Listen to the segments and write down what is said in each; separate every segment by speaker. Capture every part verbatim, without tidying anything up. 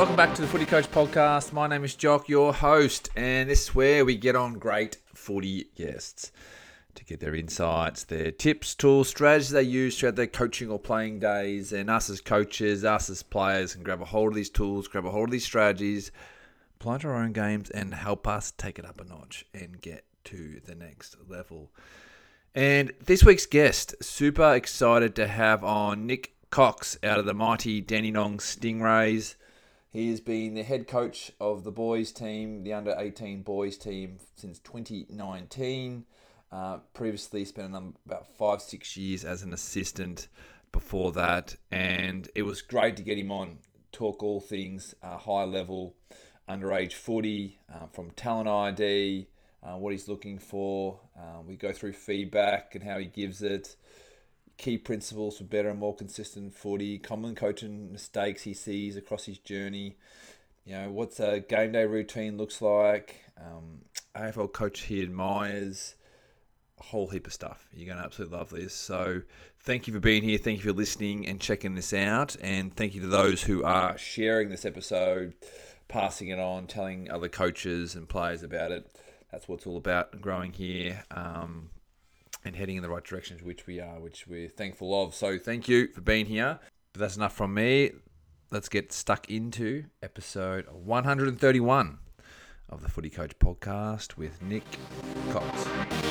Speaker 1: welcome back to the Footy Coach Podcast. My name is Jock, your host, and this is where we get on great footy guests to get their insights, their tips, tools, strategies they use throughout their coaching or playing days, and us as coaches, us as players can grab a hold of these tools, grab a hold of these strategies, apply to our own games, and help us take it up a notch and get to the next level. And this week's guest, super excited to have on Nick Cox out of the mighty Dandenong Stingrays. He has been the head coach of the boys team, the under eighteen boys team, since twenty nineteen. Uh, previously spent about five, six years as an assistant before that. And it was great to get him on, talk all things uh, high level, underage footy, uh, from talent I D, uh, what he's looking for. Uh, we go through feedback and how he gives it. Key principles for better and more consistent footy, common coaching mistakes he sees across his journey, you know, what's a game day routine looks like, um, A F L coach he admires, a whole heap of stuff. You're going to absolutely love this. So thank you for being here. Thank you for listening and checking this out. And thank you to those who are sharing this episode, passing it on, telling other coaches and players about it. That's what it's all about, growing here. Um, and heading in the right direction, which we are, which we're thankful of. So thank you for being here. But that's enough from me. Let's get stuck into episode one hundred thirty-one of the Footy Coach Podcast with Nick Cox.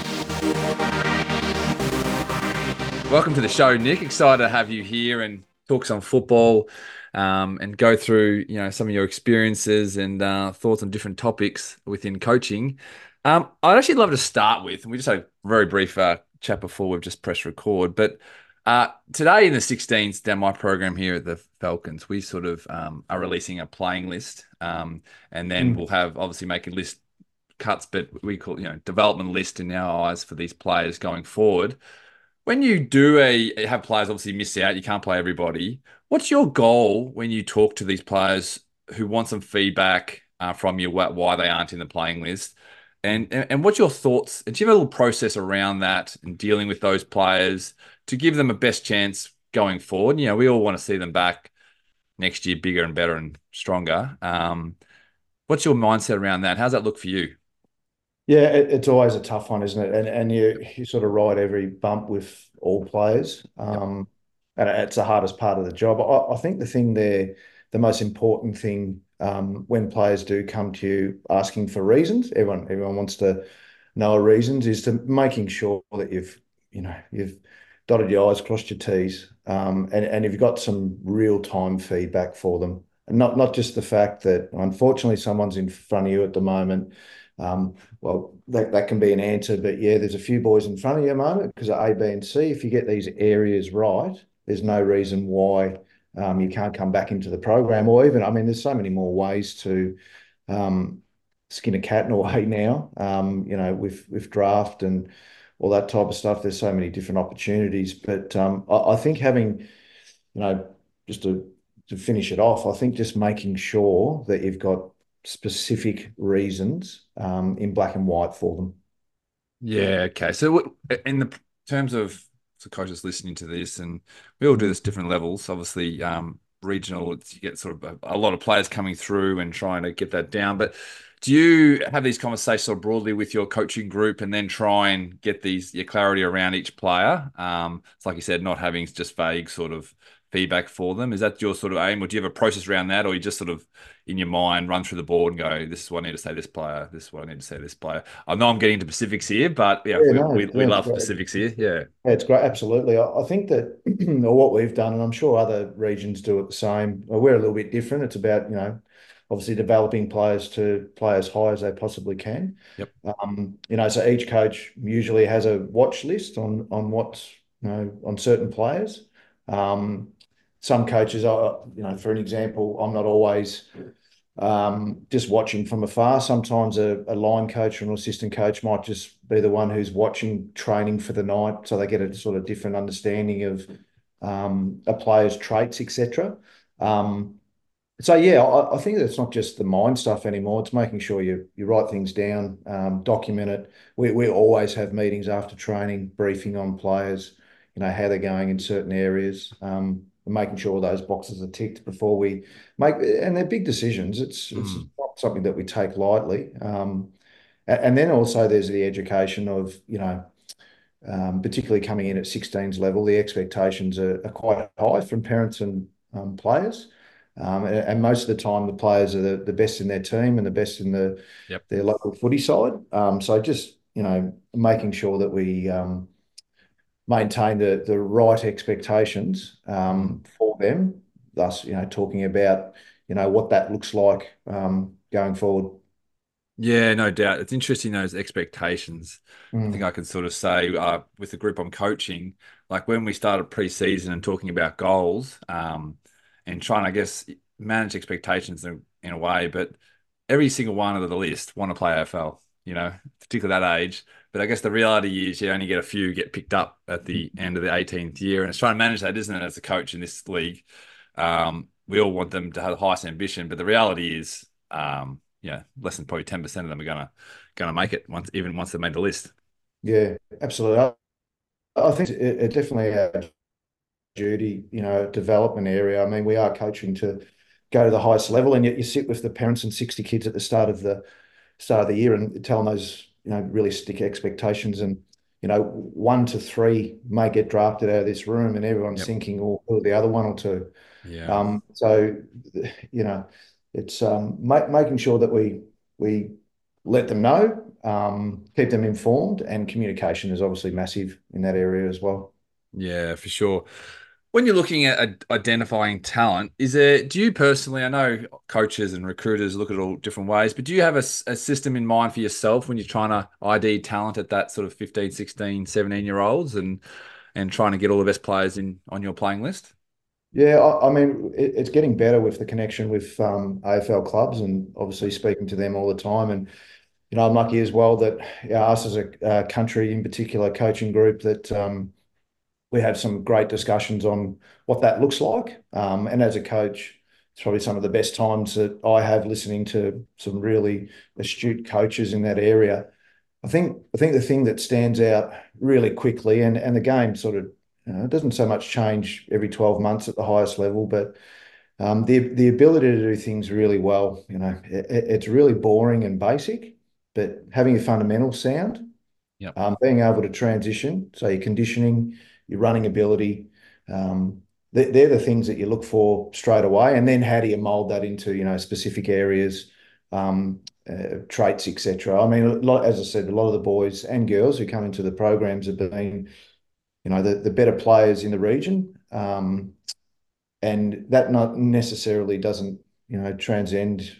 Speaker 1: Welcome to the show, Nick. Excited to have you here and talk some football um, and go through, you know, some of your experiences and uh, thoughts on different topics within coaching. Um, I'd actually love to start with, and we just had a very brief uh, chat before we've just pressed record, but uh, today in the sixteens, down my program here at the Falcons, we sort of um, are releasing a playing list, um, and then mm. we'll have obviously making list cuts, but we call you know development list in our eyes for these players going forward. When you do a have players obviously miss out, you can't play everybody. What's your goal when you talk to these players who want some feedback uh, from you why they aren't in the playing list? And, and and what's your thoughts? And do you have a little process around that and dealing with those players to give them a best chance going forward? You know, we all want to see them back next year bigger and better and stronger. Um, what's your mindset around that? How's that look for you?
Speaker 2: Yeah, it, it's always a tough one, isn't it? And and you you sort of ride every bump with all players, um, yep. and it's the hardest part of the job. I, I think the thing there, the most important thing um, when players do come to you asking for reasons, everyone everyone wants to know reasons, is to making sure that you've you know you've dotted your I's, crossed your T's, um, and and you've got some real time feedback for them, and not not just the fact that unfortunately someone's in front of you at the moment. Um, well, that, that can be an answer, but yeah, there's a few boys in front of you at the moment because of A, B, and C. If you get these areas right, there's no reason why um, you can't come back into the program, or even, I mean, there's so many more ways to um, skin a cat in a way now, um, you know, with, with draft and all that type of stuff. There's so many different opportunities, but um, I, I think having, you know, just to, to finish it off, I think just making sure that you've got specific reasons um, in black and white for them.
Speaker 1: Yeah, okay. So in the terms of the coaches listening to this, and we all do this different levels, obviously um, regional, it's, you get sort of a, a lot of players coming through and trying to get that down. But do you have these conversations sort of broadly with your coaching group and then try and get these your clarity around each player? Um, it's like you said, not having just vague sort of feedback for them. Is that your sort of aim, or do you have a process around that, or you just sort of in your mind run through the board and go, this is what I need to say this player, this is what I need to say this player? I know I'm getting into specifics here, but yeah,
Speaker 2: Yeah,
Speaker 1: we,
Speaker 2: no,
Speaker 1: we, we
Speaker 2: yeah, it's
Speaker 1: love
Speaker 2: great.
Speaker 1: specifics here. Yeah.
Speaker 2: Yeah, it's great. Absolutely. I, I think that or what we've done, and I'm sure other regions do it the same. Well, we're a little bit different. It's about, you know, obviously developing players to play as high as they possibly can.
Speaker 1: Yep.
Speaker 2: Um, you know, so each coach usually has a watch list on on what's, you know, on certain players. Um, some coaches are, you know, for an example, I'm not always um, just watching from afar. Sometimes a, a line coach or an assistant coach might just be the one who's watching training for the night, so they get a sort of different understanding of um, a player's traits, et cetera. Um, so yeah, I, I think that it's not just the mind stuff anymore. It's making sure you you write things down, um, document it. We we always have meetings after training, briefing on players, you know, how they're going in certain areas. Um, making sure those boxes are ticked before we make, and they're big decisions. It's it's
Speaker 1: Mm.
Speaker 2: not something that we take lightly. Um, and then also there's the education of, you know, um, particularly coming in at sixteens level, the expectations are, are quite high from parents and um, players. Um, and, and most of the time, the players are the, the best in their team and the best in the
Speaker 1: Yep.
Speaker 2: their local footy side. Um, so just, you know, making sure that we um, maintain the the right expectations
Speaker 1: Mm.
Speaker 2: um, for them. Thus, you know, talking about, you know, what that looks like um, going forward.
Speaker 1: Yeah, no doubt. It's interesting those expectations. I think
Speaker 2: Mm.
Speaker 1: I can sort of say uh, with the group I'm coaching, like when we started pre-season and talking about goals, um, and trying, I guess, manage expectations in, in a way, but every single one of the list want to play A F L, you know, particularly that age. But I guess the reality is you only get a few get picked up at the end of the eighteenth year, and it's trying to manage that, isn't it, as a coach in this league? Um, we all want them to have the highest ambition, but the reality is, um, yeah, less than probably ten percent of them are gonna gonna make it once, even once they've made the list.
Speaker 2: Yeah, absolutely. I, I think it, it definitely our duty, you know, development area. I mean, we are coaching to go to the highest level, and yet you sit with the parents and sixty kids at the start of the start of the year and tell them those, you know, realistic expectations. And, you know, one to three may get drafted out of this room, and everyone's
Speaker 1: Yep.
Speaker 2: thinking, or, or the other one or two.
Speaker 1: Yeah.
Speaker 2: Um, so, you know, it's um, ma making sure that we we let them know, um, keep them informed, and communication is obviously massive in that area as well.
Speaker 1: Yeah, for sure. When you're looking at ad- identifying talent, is there, do you personally, I know coaches and recruiters look at it all different ways, but do you have a, s- a system in mind for yourself when you're trying to I D talent at that sort of fifteen, sixteen, seventeen year olds and and trying to get all the best players in on your playing list?
Speaker 2: Yeah, I, I mean, it, it's getting better with the connection with um, A F L clubs, and obviously speaking to them all the time. And you know, I'm lucky as well that, yeah, us as a uh, country, in particular, coaching group, that um, we have some great discussions on what that looks like. Um, and as a coach, it's probably some of the best times that I have listening to some really astute coaches in that area. I think I think the thing that stands out really quickly, and and the game sort of, you know, it doesn't so much change every twelve months at the highest level, but um, the the ability to do things really well. You know, it, it's really boring and basic, but having your fundamentals sound,
Speaker 1: Yep.
Speaker 2: um, being able to transition, so your conditioning, your running ability, um, they, they're the things that you look for straight away. And then how do you mold that into, you know, specific areas, um, uh, traits, et cetera. I mean, a lot, as I said, a lot of the boys and girls who come into the programs have been, you know, the, the better players in the region. Um, and that not necessarily doesn't, you know, transcend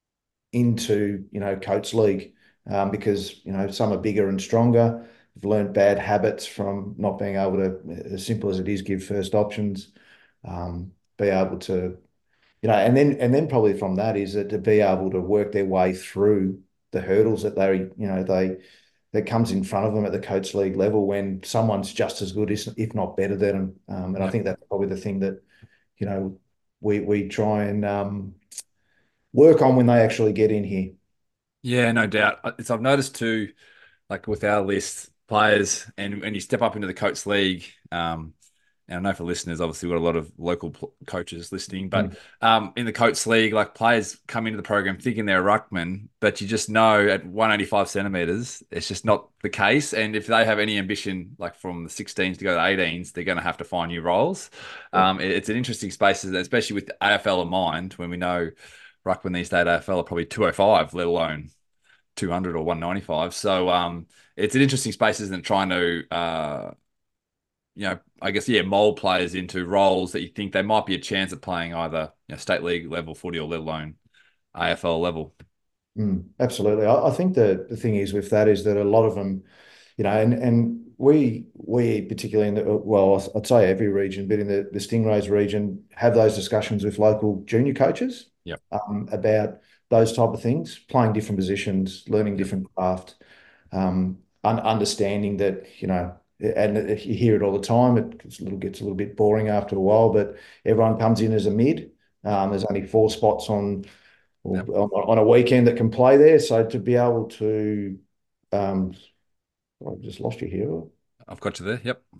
Speaker 2: into, you know, Coates League, um, because, you know, some are bigger and stronger. Have learned bad habits from not being able to, as simple as it is, give first options, um, be able to, you know, and then and then probably from that is that to be able to work their way through the hurdles that they, you know, they that comes in front of them at the Coates League level when someone's just as good, if not better than them. Um, and I
Speaker 1: Yep.
Speaker 2: think that's probably the thing that, you know, we we try and um, work on when they actually get in here.
Speaker 1: Yeah, no doubt. Uh, It's, I've noticed too, like with our list players, and when you step up into the coach league, um, and I know for listeners, obviously we've got a lot of local pl- coaches listening, but
Speaker 2: Mm.
Speaker 1: um, in the coach league, like players come into the program thinking they're a ruckman, but you just know at one hundred eighty-five centimeters, it's just not the case. And if they have any ambition, like from the sixteens to go to eighteens, they're going to have to find new roles.
Speaker 2: Yeah.
Speaker 1: Um, it- it's an interesting space, especially with the A F L in mind, when we know ruckman these days, A F L are probably two oh five, let alone two hundred or one ninety-five. So um, it's an interesting space, isn't it? Trying to, uh, you know, I guess, yeah, mold players into roles that you think they might be a chance at playing either, you know, state league level footy or let alone A F L level.
Speaker 2: Mm, absolutely. I, I think the the thing is with that is that a lot of them, you know, and and we we particularly in the, well, I'd say every region, but in the the Stingrays region, have those discussions with local junior coaches,
Speaker 1: Yep.
Speaker 2: um, about those type of things, playing different positions, learning
Speaker 1: Yep.
Speaker 2: different craft, um, un understanding that, you know, and you hear it all the time. It gets a little gets a little bit boring after a while, but everyone comes in as a mid. Um, there's only four spots on or
Speaker 1: Yep.
Speaker 2: on a weekend that can play there. So to be able to, um, I've just lost you here.
Speaker 1: I've got you there. Yep.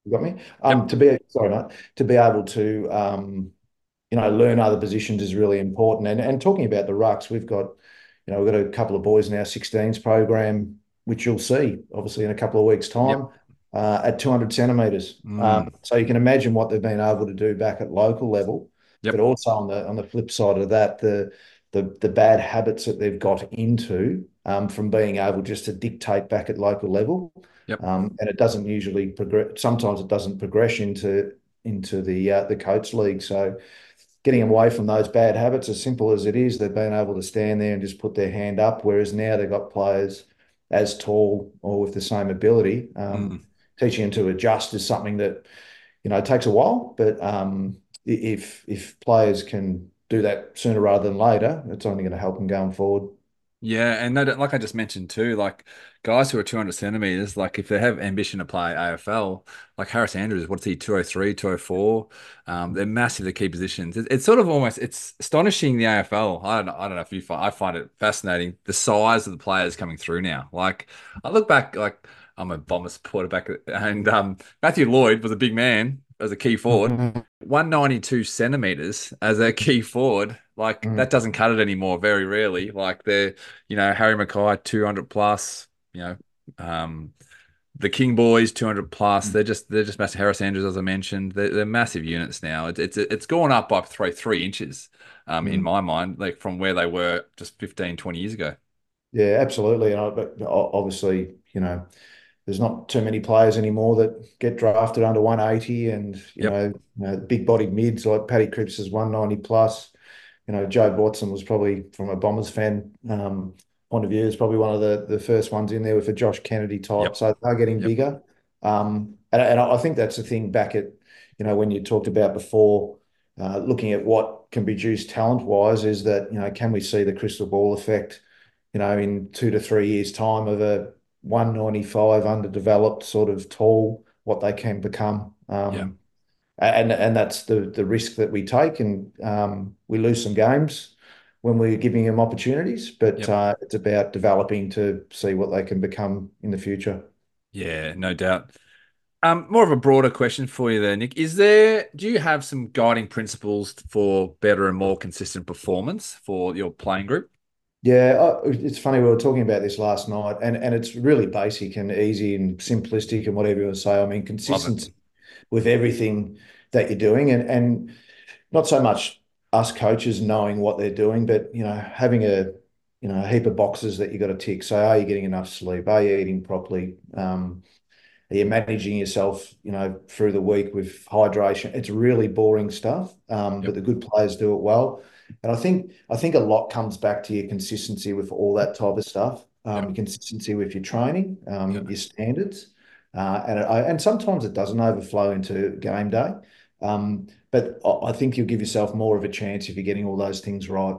Speaker 2: You got me? Um,
Speaker 1: Yep.
Speaker 2: to be, sorry, mate, to be able to, um, you know, learn other positions is really important. And and talking about the rucks, we've got, you know, we've got a couple of boys in our sixteens program, which you'll see obviously in a couple of weeks'
Speaker 1: Yep.
Speaker 2: time, uh, at two hundred centimeters. Um,
Speaker 1: Mm.
Speaker 2: so you can imagine what they've been able to do back at local level, but
Speaker 1: Yep.
Speaker 2: also on the on the flip side of that, the the the bad habits that they've got into, um, from being able just to dictate back at local level.
Speaker 1: Yep.
Speaker 2: Um, and it doesn't usually progress. Sometimes it doesn't progress into into the uh, the coach league. So getting away from those bad habits, as simple as it is, they've been able to stand there and just put their hand up. Whereas now they've got players as tall or with the same ability. Um,
Speaker 1: Mm.
Speaker 2: teaching them to adjust is something that, you know, takes a while. But um, if if players can do that sooner rather than later, it's only going to help them going forward.
Speaker 1: Yeah, and no, like I just mentioned too, like guys who are two hundred centimeters, like if they have ambition to play A F L, like Harris Andrews, what's he, two oh three, two oh four? Um, they're massive at key positions. It, it's sort of almost, it's astonishing the A F L. I don't know, I don't know if you find, I find it fascinating, the size of the players coming through now. Like I look back, like I'm a Bomber supporter back, and um, Matthew Lloyd was a big man as a key forward.
Speaker 2: Mm,
Speaker 1: one ninety-two centimeters as a key forward, like
Speaker 2: mm,
Speaker 1: that doesn't cut it anymore, very rarely. Like they're, you know, Harry Mackay, two hundred plus, you know, um, the King Boys, two hundred plus.
Speaker 2: mm,
Speaker 1: They're just, they're just massive. Harris Andrews, as I mentioned, they're, they're massive units now. It, it's, it's gone up by three, three inches, um, in
Speaker 2: mm.
Speaker 1: my mind, like from where they were just fifteen, twenty years ago.
Speaker 2: Yeah, absolutely. And I, but obviously, you know, there's not too many players anymore that get drafted under one eighty, and you
Speaker 1: Yep.
Speaker 2: know, you know big bodied mids like Paddy Cripps is one ninety plus. You know, Joe Watson was probably, from a Bombers fan um, point of view, is probably one of the the first ones in there with a Josh Kennedy type.
Speaker 1: Yep.
Speaker 2: So they're getting
Speaker 1: Yep.
Speaker 2: bigger, um, and and I think that's the thing back at, you know, when you talked about before, uh, looking at what can produce talent wise, is that, you know, can we see the crystal ball effect, you know, in two to three years' time of a one ninety-five underdeveloped sort of tall, what they can become.
Speaker 1: Yeah.
Speaker 2: Um, and and that's the the risk that we take, and um, we lose some games when we're giving them opportunities, but
Speaker 1: Yep.
Speaker 2: uh, it's about developing to see what they can become in the future.
Speaker 1: Yeah, no doubt. Um, more of a broader question for you there, Nick. Is there, do you have some guiding principles for better and more consistent performance for your playing group?
Speaker 2: Yeah, I- it's funny. We were talking about this last night, and, and it's really basic and easy and simplistic and whatever you want to say. I mean,
Speaker 1: Love it.
Speaker 2: consistency with everything that you're doing, and and not so much us coaches knowing what they're doing, but you know, having a you know a heap of boxes that you got to tick. So, are you getting enough sleep? Are you eating properly? Um, are you managing yourself, you know, through the week with hydration? It's really boring stuff, um, but
Speaker 1: Yep.
Speaker 2: the good players do it well. And I think I think a lot comes back to your consistency with all that type of stuff. Um,
Speaker 1: Yep.
Speaker 2: your consistency with your training, um,
Speaker 1: Yep.
Speaker 2: your standards, uh, and I, and sometimes it doesn't overflow into game day. Um, but I I think you'll give yourself more of a chance if you're getting all those things right.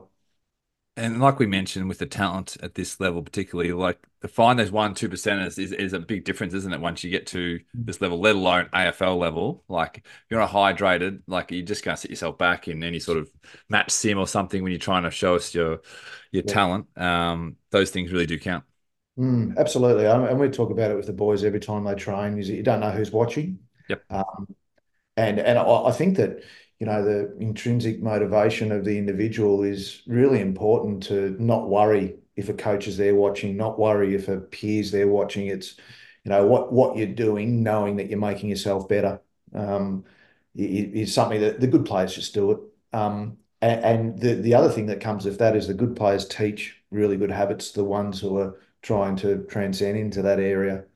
Speaker 1: And like we mentioned with the talent at this level, particularly, like to find those one, two percenters is, is a big difference, isn't it? Once you get to this level, let alone A F L level, like if you're not hydrated, like you just can't set yourself back in any sort of match sim or something when you're trying to show us your your
Speaker 2: Yeah.
Speaker 1: talent. Um, those things really do count.
Speaker 2: Mm, absolutely. Um, And we talk about it with the boys every time they train, is that you don't know who's watching.
Speaker 1: Yep.
Speaker 2: Um, And and I, I think that, you know, the intrinsic motivation of the individual is really important, to not worry if a coach is there watching, not worry if a peer's there watching. It's, you know, what what you're doing, knowing that you're making yourself better, um, i- i- is something that the good players just do it. Um, and, and the the other thing that comes with that is the good players teach really good habits to the ones who are trying to transcend into that area.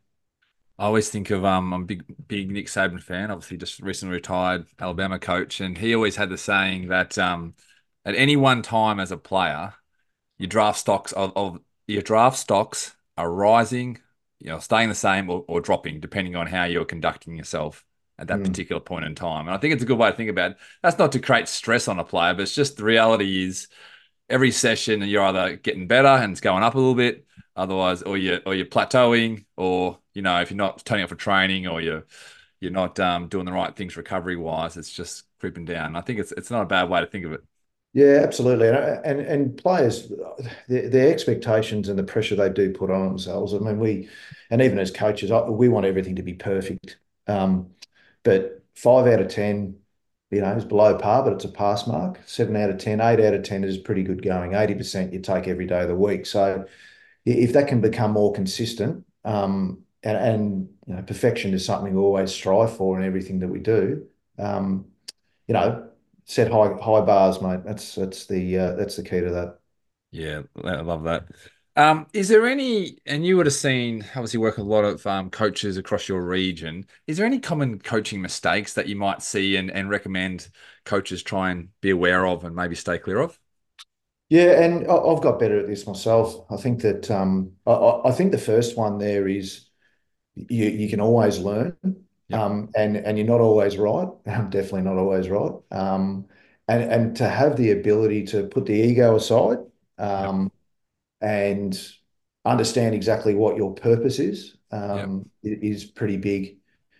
Speaker 1: I always think of um, I'm a big big Nick Saban fan. Obviously, just recently retired Alabama coach, and he always had the saying that um, at any one time as a player, your draft stocks of, of your draft stocks are rising, you know, staying the same or, or dropping, depending on how you're conducting yourself at that
Speaker 2: Mm,
Speaker 1: particular point in time. And I think it's a good way to think about it. That's not to create stress on a player, but it's just the reality is every session you're either getting better and it's going up a little bit, otherwise, or you're or you're plateauing, or you know, if you're not turning up for training or you're you're not um, doing the right things recovery wise, it's just creeping down. I think it's it's not a bad way to think of it.
Speaker 2: Yeah, absolutely. And and and players, their, their expectations and the pressure they do put on themselves. I mean, we, and even as coaches, I- we want everything to be perfect. Um, but five out of ten, you know, is below par, but it's a pass mark. Seven out of ten, eight out of ten is pretty good going. eighty percent you take every day of the week. So if that can become more consistent, um, and, and you know, perfection is something we always strive for in everything that we do. Um, you know, set high high bars, mate. That's that's the uh, that's the key to that.
Speaker 1: Yeah, I love that. Um, is there any, and you would have seen, obviously, work with a lot of um, coaches across your region. Is there any common coaching mistakes that you might see and, and recommend coaches try and be aware of and maybe stay clear of?
Speaker 2: Yeah, and I- I've got better at this myself. I think that um, I, I I think the first one there is you you can always learn,
Speaker 1: Yep,
Speaker 2: um, and and you're not always right. I'm definitely not always right. Um, and and to have the ability to put the ego aside,
Speaker 1: yep,
Speaker 2: um, and understand exactly what your purpose is,
Speaker 1: yep,
Speaker 2: um, i- is pretty big.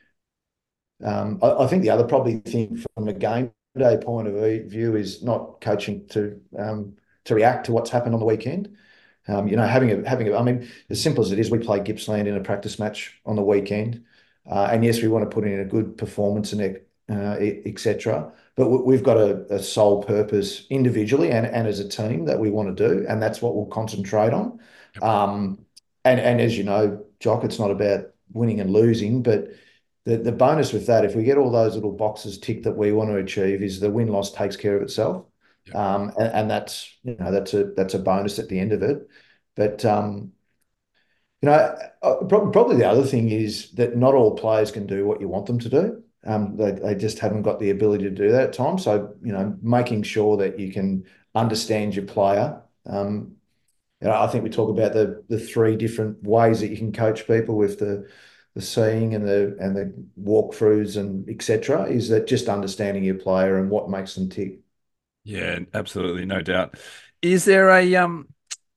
Speaker 2: Um, I, I think the other probably thing from a game day point of view is not coaching to um, to react to what's happened on the weekend. Um, you know, having a having a, I mean, as simple as it is, we play Gippsland in a practice match on the weekend, uh, and yes, we want to put in a good performance and uh, et cetera. But we've got a, a sole purpose individually and, and as a team that we want to do, and that's what we'll concentrate on.
Speaker 1: yep,
Speaker 2: Um, and and as you know, Jock, it's not about winning and losing, but the, the bonus with that, if we get all those little boxes ticked that we want to achieve, is the win loss takes care of itself.
Speaker 1: yep.
Speaker 2: Um, and, and that's you know that's a that's a bonus at the end of it. But um, you know, uh, probably the other thing is that not all players can do what you want them to do. Um, they, they just haven't got the ability to do that at times. So, you know, making sure that you can understand your player. Um, you know, I think we talk about the the three different ways that you can coach people with the the seeing and the and the walkthroughs and et cetera. Is that just understanding your player and what makes them tick?
Speaker 1: Yeah, absolutely, no doubt. Is there a um?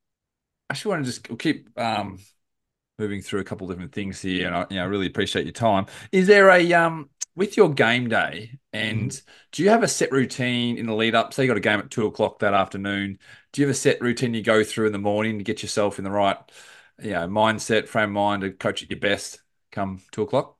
Speaker 1: I actually want to just we'll keep um moving through a couple of different things here, and I, you know, I really appreciate your time. Is there a um with your game day,
Speaker 2: Mhm.
Speaker 1: and do you have a set routine in the lead up? Say you got a game at two o'clock that afternoon. Do you have a set routine you go through in the morning to get yourself in the right, you know, mindset, frame of mind to coach at your best come two o'clock?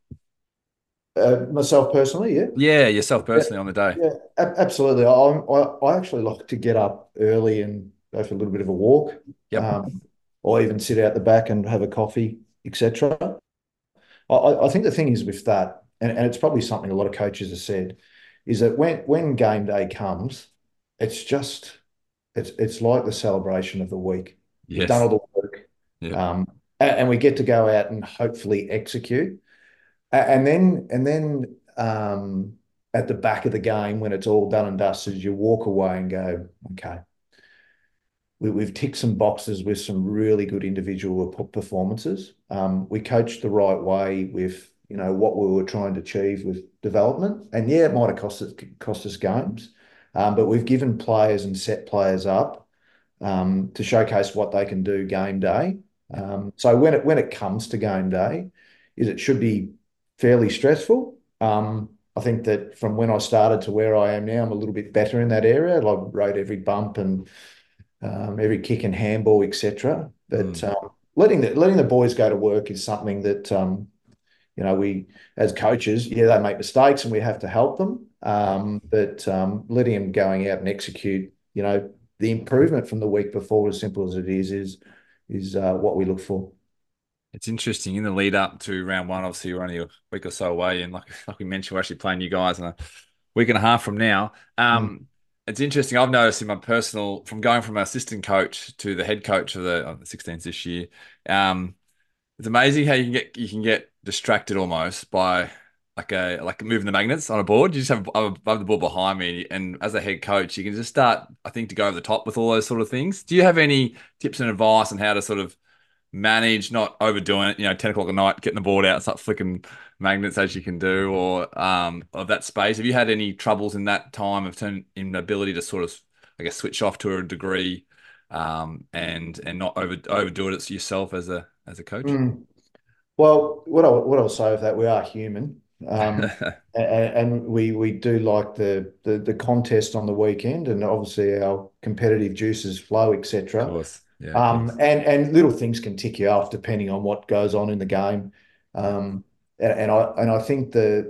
Speaker 2: Uh, myself personally, yeah.
Speaker 1: Yeah, yourself
Speaker 2: Yeah,
Speaker 1: personally on the day.
Speaker 2: yeah, a- absolutely. I, I I actually like to get up early and go for a little bit of a walk,
Speaker 1: Yep.
Speaker 2: um, or even sit out the back and have a coffee, et cetera. I, I I think the thing is with that, and, and it's probably something a lot of coaches have said, is that when when game day comes, it's just it's it's like the celebration of the week. We've done
Speaker 1: Yes.
Speaker 2: all the work,
Speaker 1: Yep.
Speaker 2: um, and, and we get to go out and hopefully execute. And then and then um, at the back of the game, when it's all done and dusted, you walk away and go, okay, we, we've ticked some boxes with some really good individual performances. Um, we coached the right way with you know what we were trying to achieve with development, and yeah, it might have cost us cost us games, um, but we've given players and set players up um, to showcase what they can do game day.
Speaker 1: Yep.
Speaker 2: Um, so when it when it comes to game day, is it should be fairly stressful. Um, I think that from when I started to where I am now, I'm a little bit better in that area. I rode every bump and um, every kick and handball, et cetera. But
Speaker 1: Mm.
Speaker 2: um, letting the letting the boys go to work is something that um, you know we as coaches, yeah, they make mistakes and we have to help them.
Speaker 1: Yep.
Speaker 2: Um, but um, letting them going out and execute, you know, the improvement from the week before, as simple as it is, is is uh, what we look for.
Speaker 1: It's interesting in the lead up to round one. Obviously, we're only a week or so away, and like like we mentioned, we're actually playing you guys in a week and a half from now.
Speaker 2: Mm.
Speaker 1: Um, it's interesting. I've noticed in my personal, from going from assistant coach to the head coach of the, of the sixteens this year. Um, it's amazing how you can get you can get distracted almost by like a like moving the magnets on a board. You just have, I have the ball behind me, and as a head coach, you can just start, I think, to go over the top with all those sort of things. Do you have any tips and advice on how to sort of manage, not overdoing it, you know, ten o'clock at night, getting the board out, start flicking magnets as you can do, or um, of that space? Have you had any troubles in that time of turn in the ability to sort of, I guess, switch off to a degree, um, and and not over overdo it yourself as a as a coach?
Speaker 2: Mm. Well, what I what I'll say with that, we are human, um, and, and we we do like the, the the contest on the weekend, and obviously our competitive juices flow,
Speaker 1: Of
Speaker 2: et cetera.
Speaker 1: course. Yeah, of
Speaker 2: Um,
Speaker 1: course.
Speaker 2: and and little things can tick you off depending on what goes on in the game. Um, and, and I and I think the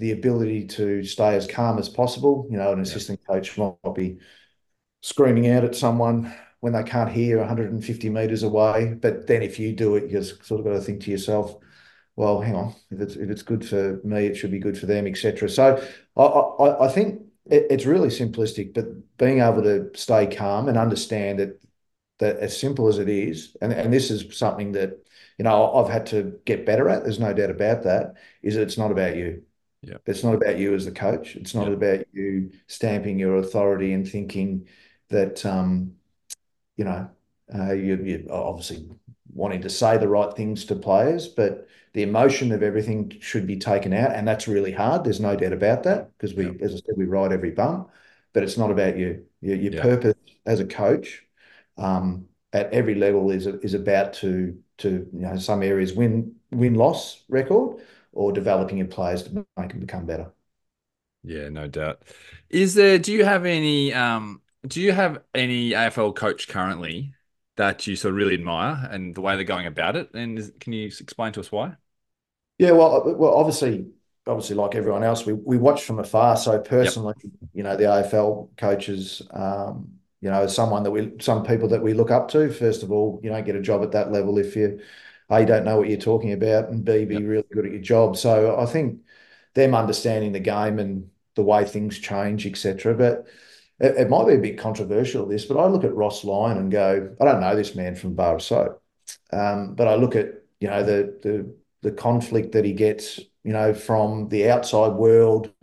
Speaker 2: the ability to stay as calm as possible. You know, an
Speaker 1: Yeah.
Speaker 2: assistant coach might be screaming out at someone when they can't hear one hundred fifty meters away. But then if you do it, you've sort of got to think to yourself, well, hang on, if it's if it's good for me, it should be good for them, et cetera. So I I, I think it, it's really simplistic, but being able to stay calm and understand that that as simple as it is, and, and this is something that, you know, I've had to get better at, there's no doubt about that, is that it's not about you.
Speaker 1: Yeah.
Speaker 2: It's not about you as the coach. It's not
Speaker 1: Yeah.
Speaker 2: about you stamping your authority and thinking that, um, you know, uh, you, you obviously wanting to say the right things to players, but the emotion of everything should be taken out. And that's really hard. There's no doubt about that because
Speaker 1: Yeah.
Speaker 2: we, as I said, we ride every bump, but it's not about you. Your, your
Speaker 1: Yeah.
Speaker 2: purpose as a coach um, at every level is is about to to you know some areas win win loss record or developing your players to make them become better.
Speaker 1: Yeah, no doubt. Is there, do you have any, um, do you have any A F L coach currently that you sort of really admire and the way they're going about it? And is, can you explain to us why?
Speaker 2: Yeah, well, well, obviously, obviously, like everyone else, we we watch from afar. So
Speaker 1: Yep.
Speaker 2: personally, you know, the A F L coaches, um, you know, as someone that we, some people that we look up to. First of all, you don't get a job at that level if you, A, don't know what you're talking about, and B, be
Speaker 1: Yep.
Speaker 2: really good at your job. So I think them understanding the game and the way things change, et cetera. But it, it might be a bit controversial, this, but I look at Ross Lyon and go, I don't know this man from bar of soap. Um, but I look at, you know, the the the conflict that he gets, you know, from the outside world,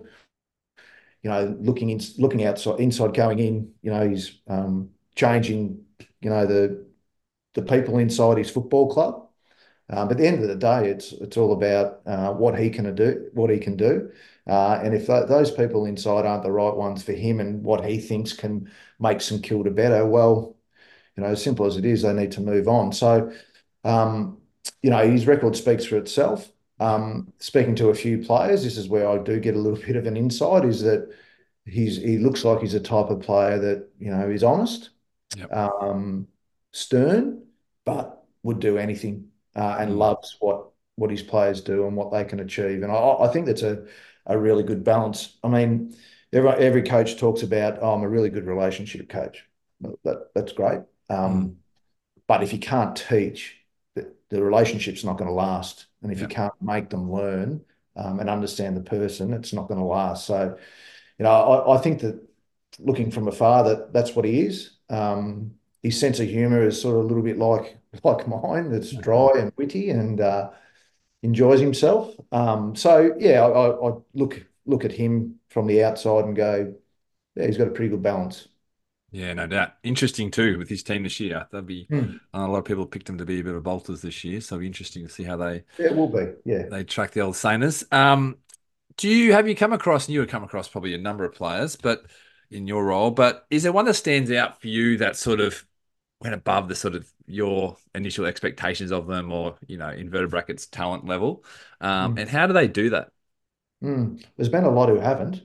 Speaker 2: you know, looking in, looking outside, inside, going in, you know, he's um, changing, you know, the the people inside his football club. Um, but at the end of the day, it's it's all about uh, what he can do, what he can do, uh, and if th those people inside aren't the right ones for him, and what he thinks can make St Kilda better, well, you know, as simple as it is, they need to move on. So, um, you know, his record speaks for itself.
Speaker 1: Yep.
Speaker 2: Um, speaking to a few players, this is where I do get a little bit of an insight, is that he's he looks like he's a type of player that, you know, is honest,
Speaker 1: Yep.
Speaker 2: um, stern, but would do anything uh, and
Speaker 1: Mm.
Speaker 2: loves what what his players do and what they can achieve. And I, I think that's a a really good balance. I mean, every every coach talks about, oh, I'm a really good relationship coach. Well, that that's great.
Speaker 1: Mm.
Speaker 2: Um, but if you can't teach, the, the relationship's not going to last. And if you
Speaker 1: Yep.
Speaker 2: can't make them learn um, and understand the person, it's not going to last. So, you know, I, I think that looking from afar, that that's what he is. Um, his sense of humor is sort of a little bit like like mine. It's dry and witty and uh, enjoys himself. Um, so yeah, I, I, I look look at him from the outside and go, yeah, he's got a pretty good balance.
Speaker 1: Yeah, no doubt. Interesting too with his team this year. That'd be
Speaker 2: Hmm.
Speaker 1: uh, a lot of people picked him to be a bit of bolters this year, so it'll be interesting to see how they
Speaker 2: Yeah, it will be. Yeah.
Speaker 1: they track the old Saners. Um, do you have you come across, and you would come across probably a number of players, but in your role, but is there one that stands out for you that sort of went above the sort of your initial expectations of them, or you know, inverted brackets talent level? Um,
Speaker 2: Hmm.
Speaker 1: and how do they do that?
Speaker 2: Hmm. There's been a lot who haven't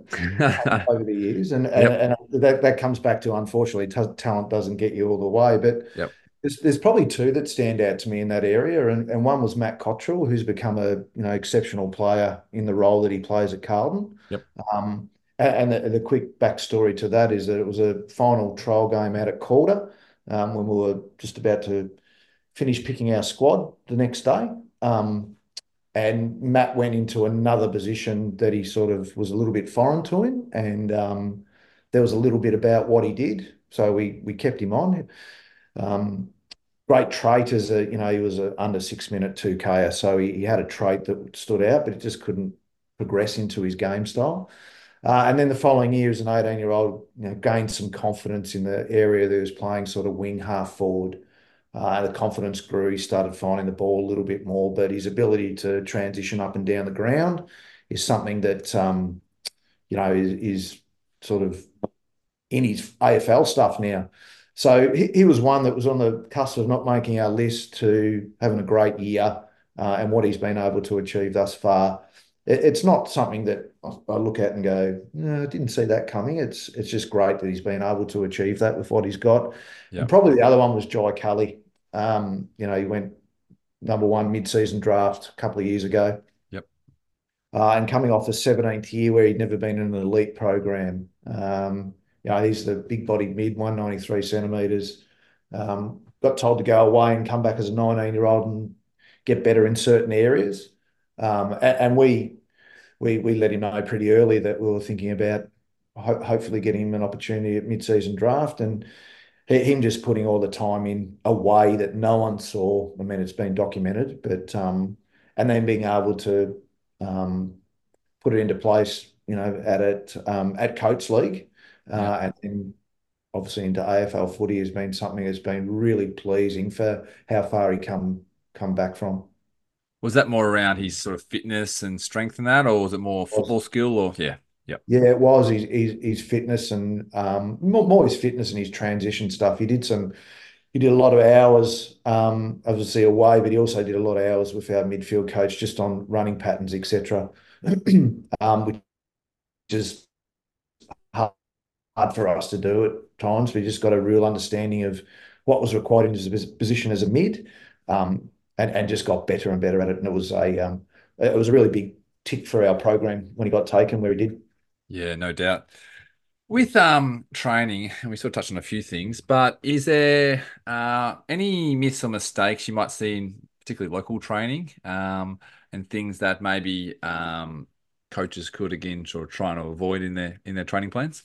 Speaker 2: over the years, and and,
Speaker 1: Yep.
Speaker 2: and that that comes back to, unfortunately, ta talent doesn't get you all the way. But
Speaker 1: Yep.
Speaker 2: there's there's probably two that stand out to me in that area, and and one was Matt Cottrell, who's become a you know exceptional player in the role that he plays at Carlton.
Speaker 1: Yep.
Speaker 2: Um, and, and the, the quick backstory to that is that it was a final trial game out at Calder, um, when we were just about to finish picking our squad the next day. Um, and Matt went into another position that he sort of was a little bit foreign to him, and um, there was a little bit about what he did, so we we kept him on. Um, Great trait as a you know he was a under six minute two K, so he, he had a trait that stood out, but he just couldn't progress into his game style. Uh, and then the following year, as an eighteen year old, you know, gained some confidence in the area that he was playing, sort of wing half forward. Uh, the confidence grew. He started finding the ball a little bit more, but his ability to transition up and down the ground is something that um, you know is, is sort of in his A F L stuff now. So he, he was one that was on the cusp of not making our list to having a great year, uh, and what he's been able to achieve thus far. It, it's not something that I look at and go, no, I didn't see that coming. It's it's just great that he's been able to achieve that with what he's got. And
Speaker 1: Yep.
Speaker 2: probably the other one was Jai Cully. Um, you know, he went number one mid-season draft a couple of years ago.
Speaker 1: Yep.
Speaker 2: uh, and coming off the seventeenth year where he'd never been in an elite program. Um, you know, he's the big-bodied mid, one hundred ninety-three centimetres. Um, got told to go away and come back as a nineteen-year-old and get better in certain areas. Um, and, and we we we let him know pretty early that we were thinking about ho hopefully getting him an opportunity at mid-season draft, and him just putting all the time in a way that no one saw. I mean, it's been documented, but um, and then being able to um, put it into place, you know, at it um, at Coates League,
Speaker 1: Yeah.
Speaker 2: uh, and then obviously into A F L footy has been something that's been really pleasing for how far he come come back from.
Speaker 1: Was that more around his sort of fitness and strength and that, or was it more football skill? Or yeah, yep,
Speaker 2: Yeah, it was his his, his fitness and um, more, more his fitness and his transition stuff. He did some He did a lot of hours, um, obviously away, but he also did a lot of hours with our midfield coach just on running patterns, et cetera, um, which is hard for us to do at times. We just got a real understanding of what was required in his position as a mid, um, and and just got better and better at it. And it was a um, it was a really big tick for our program when he got taken where he did.
Speaker 1: yeah, no doubt. With um training, and we sort of touched on a few things, but is there uh any myths or mistakes you might see in particularly local training, um, and things that maybe um coaches could again sort of try to avoid in their in their training plans?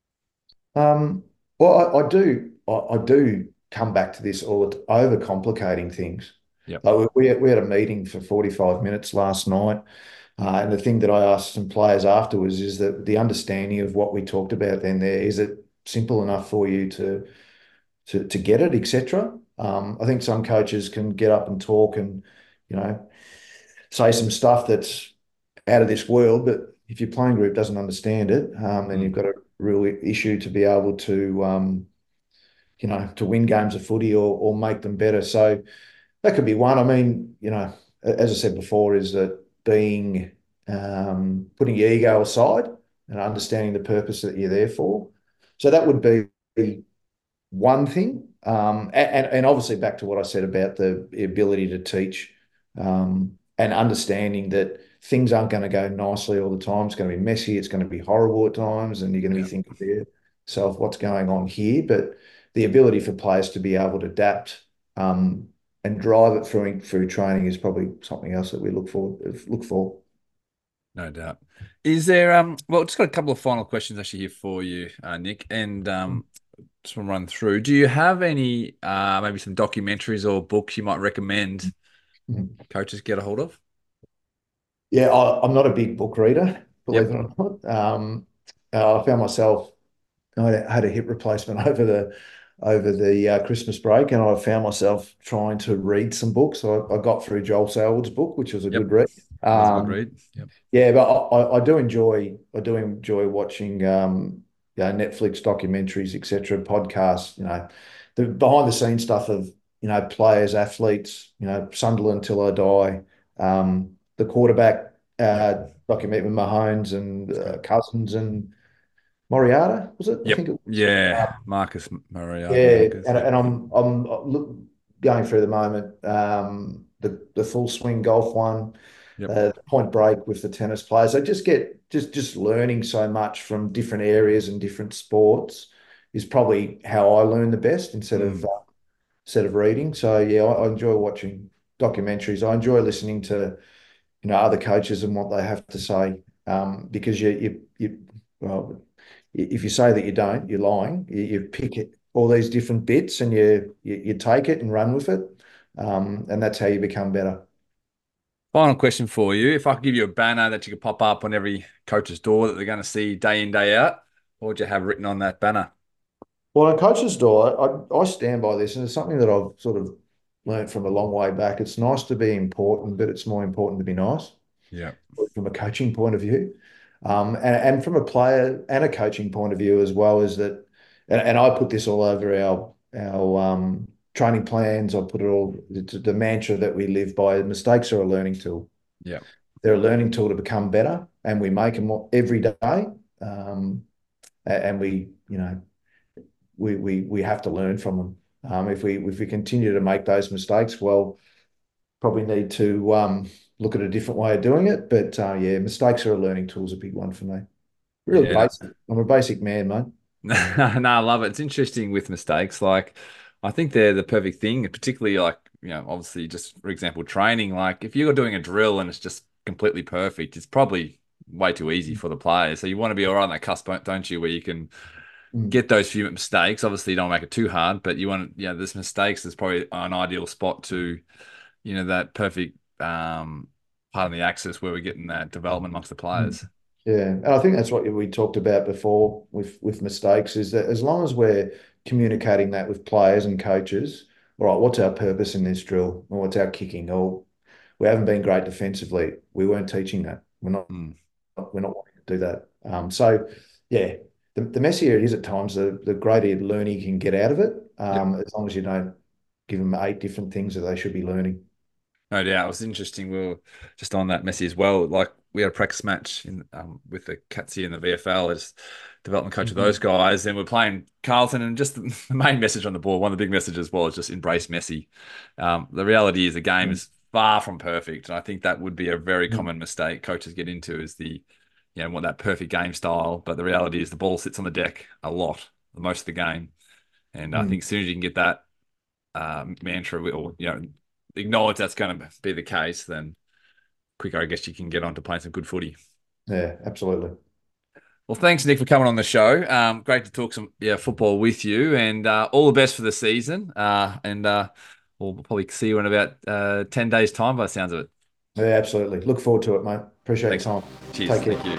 Speaker 2: Um, well, I, I do, I, I do come back to this all the overcomplicating things.
Speaker 1: Yep.
Speaker 2: Like we, we had a meeting for forty-five minutes last night, uh, and the thing that I asked some players afterwards is that the understanding of what we talked about then there, is it simple enough for you to to to get it, et cetera. Um, I think some coaches can get up and talk and, you know, say some stuff that's out of this world, but if your playing group doesn't understand it, um, then
Speaker 1: Mm.
Speaker 2: you've got a real issue to be able to, um, you know, to win games of footy or or make them better. So that could be one. I mean, you know, as I said before, is that being um, putting your ego aside and understanding the purpose that you're there for. So that would be one thing. Um, and, and obviously back to what I said about the ability to teach, um, and understanding that things aren't going to go nicely all the time. It's going to be messy. It's going to be horrible at times. And you're going to be
Speaker 1: Yeah,
Speaker 2: thinking to yourself, what's going on here? But the ability for players to be able to adapt, um, and drive it through through training is probably something else that we look for look for.
Speaker 1: no doubt. Is there um well just got a couple of final questions actually here for you, uh, Nick, and um just want to run through. Do you have any uh maybe some documentaries or books you might recommend
Speaker 2: Mhm.
Speaker 1: coaches get a hold of?
Speaker 2: Yeah, I, I'm not a big book reader, believe
Speaker 1: Yep.
Speaker 2: it or not. Um, uh, I found myself I had a hip replacement over the over the uh, Christmas break, and I found myself trying to read some books. I, I got through Joel Selwood's book, which was a
Speaker 1: Yep.
Speaker 2: good read.
Speaker 1: That was a good
Speaker 2: Um,
Speaker 1: read. Yep.
Speaker 2: yeah, but I, I do enjoy I do enjoy watching um, you know, Netflix documentaries, et cetera, podcasts. You know, the behind the scenes stuff of, you know, players, athletes. You know, Sunderland till I die. Um, the quarterback
Speaker 1: Yep.
Speaker 2: uh, documentary with Mahomes and
Speaker 1: It's
Speaker 2: uh,
Speaker 1: good.
Speaker 2: Cousins and Moriarty, was it? I
Speaker 1: Yep.
Speaker 2: think it was.
Speaker 1: Yeah. Marcus Mariota
Speaker 2: Yeah,
Speaker 1: Marcus.
Speaker 2: and
Speaker 1: Yep.
Speaker 2: and I'm I'm look, going through the moment, um, the the full swing golf one,
Speaker 1: Yep.
Speaker 2: uh, Point Break with the tennis players. I just get just just learning so much from different areas and different sports is probably how I learn the best instead of
Speaker 1: Mm.
Speaker 2: uh, instead of reading. So yeah, I, I enjoy watching documentaries. I enjoy listening to, you know, other coaches and what they have to say, um, because you you you well, if you say that you don't, you're lying. You, you pick it, all these different bits, and you, you you take it and run with it, um, and that's how you become better.
Speaker 1: Final question for you. If I could give you a banner that you could pop up on every coach's door that they're going to see day in, day out, what would you have written on that banner?
Speaker 2: Well, a coach's door, I, I stand by this, and it's something that I've sort of learned from a long way back. It's nice to be important, but it's more important to be nice
Speaker 1: Yeah.
Speaker 2: from a coaching point of view. Um, and, and from a player and a coaching point of view as well, is that, and, and I put this all over our our um, training plans. I put it all, it's the mantra that we live by: mistakes are a learning tool.
Speaker 1: Yeah.
Speaker 2: They're a learning tool to become better, and we make them every day. Um, and we, you know, we we we have to learn from them. Um, if we if we continue to make those mistakes, well, probably need to um, look at a different way of doing it. But uh, yeah, mistakes are a learning tool is a big one for me. Really
Speaker 1: Yeah.
Speaker 2: basic. I'm a basic man, mate.
Speaker 1: No, I love it. It's interesting with mistakes. Like, I think they're the perfect thing, particularly like, you know, obviously just for example, training. Like, if you're doing a drill and it's just completely perfect, it's probably way too easy for the players. So you want to be all right on that cusp, don't you, where you can
Speaker 2: Mm,
Speaker 1: get those few mistakes. Obviously, you don't make it too hard, but you want, yeah, there's mistakes is probably an ideal spot to, you know, that perfect um part of the axis where we're getting that development amongst the
Speaker 2: mm.
Speaker 1: players.
Speaker 2: Yeah, and I think that's what we talked about before with with mistakes is that as long as we're communicating that with players and coaches, all right, what's our purpose in this drill? Or what's our kicking? Or we haven't been great defensively. We weren't teaching that. We're not
Speaker 1: Mm.
Speaker 2: we're not wanting to do that. Um, so yeah, the, the messier it is at times, the the greater learning you can get out of it.
Speaker 1: Yep.
Speaker 2: Um, as long as you don't give them eight different things that they should be learning.
Speaker 1: No doubt. It was interesting. We were just on that Messi as well. Like we had a practice match in um, with the Cats here in the V F L as development coach of those
Speaker 2: Mhm.
Speaker 1: guys. And we're playing Carlton, and just the, the main message on the board, one of the big messages was just embrace Messi. Um, the reality is the game is far from perfect, and I think that would be a very
Speaker 2: Mhm.
Speaker 1: common mistake coaches get into is the, you know, want that perfect game style. But the reality is the ball sits on the deck a lot, most of the game, and I
Speaker 2: Mhm.
Speaker 1: think as soon as you can get that um, mantra or you know acknowledge that's going to be the case, then quicker I guess you can get on to playing some good footy.
Speaker 2: Yeah, absolutely.
Speaker 1: Well, thanks Nick for coming on the show. Um, great to talk some yeah football with you, and uh, all the best for the season. Uh, and uh, we'll probably see you in about uh, ten days' time by the sounds of it.
Speaker 2: Yeah, absolutely. Look forward to it, mate. Appreciate your
Speaker 1: Thanks.
Speaker 2: time.
Speaker 1: Cheers.
Speaker 2: Take
Speaker 1: Thank
Speaker 2: care.
Speaker 1: you.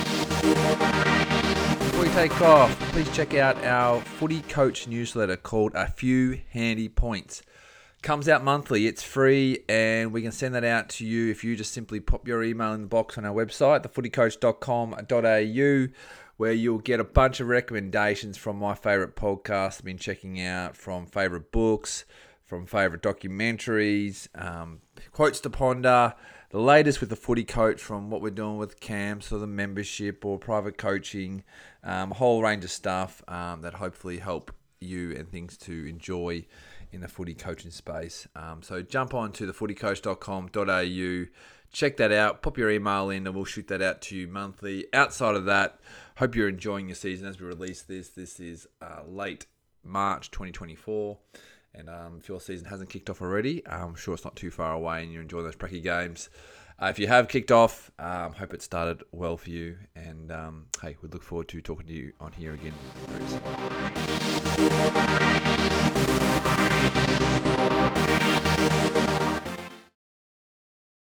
Speaker 3: Before we take off, please check out our footy coach newsletter called A Few Handy Points. Comes out monthly, it's free, and we can send that out to you if you just simply pop your email in the box on our website, the footy coach dot com dot a u, where you'll get a bunch of recommendations from my favourite podcasts I've been checking out, from favourite books, from favourite documentaries, um, quotes to ponder, the latest with the footy coach from what we're doing with camps or the membership or private coaching, um, a whole range of stuff um, that hopefully help you and things to enjoy in the footy coaching space. Um, so jump on to the footy coach dot com dot a u, check that out, pop your email in, and we'll shoot that out to you monthly. Outside of that, hope you're enjoying your season as we release this. This is uh, late March twenty twenty-four. And um, if your season hasn't kicked off already, I'm sure it's not too far away and you're enjoying those pracky games. Uh, if you have kicked off, um, hope it started well for you. And um, hey, we look forward to talking to you on here again very soon.